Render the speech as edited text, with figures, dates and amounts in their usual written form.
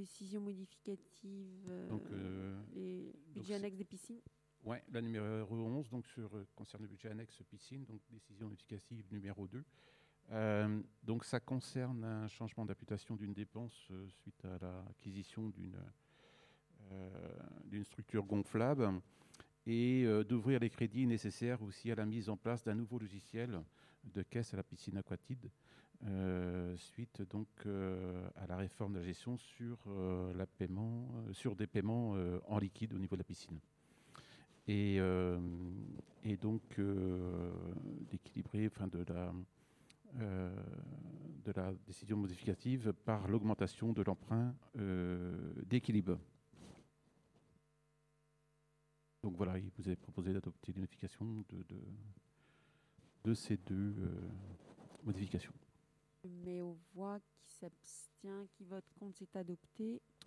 décision modificative, Donc, les budgets donc, annexes des piscines. ouais, la numéro 11 donc concerne le budget annexe piscine, donc décision modificative numéro 2. Donc ça concerne un changement d'imputation d'une dépense suite à l'acquisition d'une structure gonflable et d'ouvrir les crédits nécessaires aussi à la mise en place d'un nouveau logiciel de caisse à la piscine Aquatide, suite donc à la réforme de la gestion sur des paiements en liquide au niveau de la piscine. Et donc d'équilibrer, enfin de la décision modificative par l'augmentation de l'emprunt d'équilibre. Donc voilà, il vous est proposé d'adopter les modifications de ces deux modifications. Mais aux voix qui s'abstient, qui vote contre, c'est adopté.